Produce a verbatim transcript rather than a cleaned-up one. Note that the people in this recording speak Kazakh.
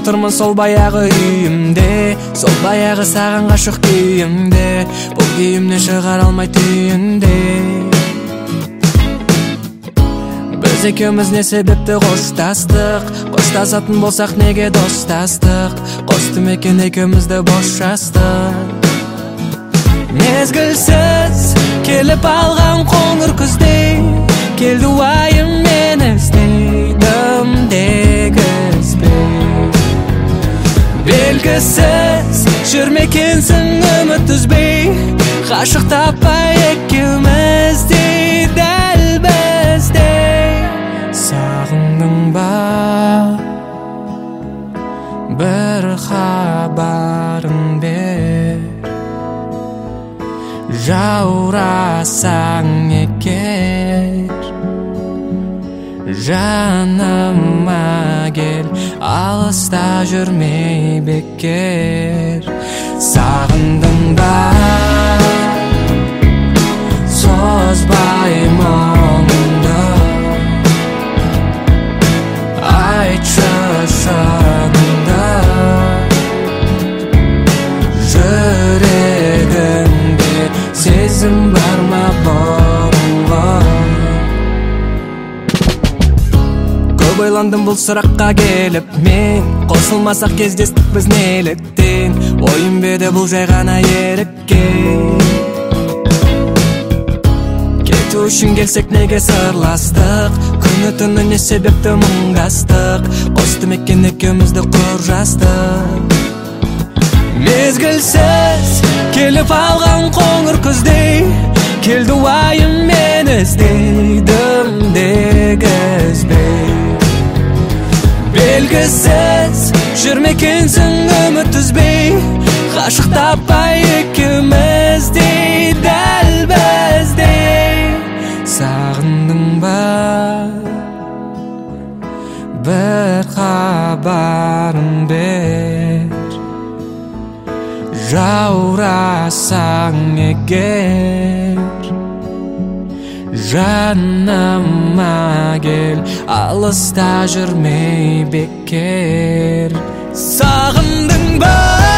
отурмун сол баягы үйүмдө, сол баягы саган кашык күйүмдө, бул күйүмдү чыгара алмай түйүндө. Біз экөөбүз не себепті коштастык, коштасатын болсак неге достастык, костум экен экөөбүздү бошастык. Мезгилсиз келип алган коңур күздөй, келди убайым мен издейдим дегизбей. Белгисиз жүрмекенсиң үмүт үзбей, кашык таппай экөөбүздү дәл биздей. Сагындың ба бир хабарын бер, жаурасаң эгер жаныма кел, алыста жүрмей бекер. Сагындың ба созбай мұңыңды, айтшы шыныңды, жүрегіңде сезім бар ма бұрынғы? Көп ойландым бұл сұраққа келіп мен, қосылмасақ кездестік біз неліктен, ойым беді бұл жай ғана еріккен. Кету үшін келсек неге сырластық, күні түні не себепті мұңдастық, қостым екен екеумізді құржастық. Мезгілсіз келіп алған қоңыр күздей, келді уайым мен іздейдім дегізбей. Белгісіз жүрмекенсің үміт үзбей, ғашық таппай екеумізді дәл біздей. Сағындың ба бір хабарын бер, жаурасаң егер жаныма кел, алыста жүрмей бекер. Сағындың ба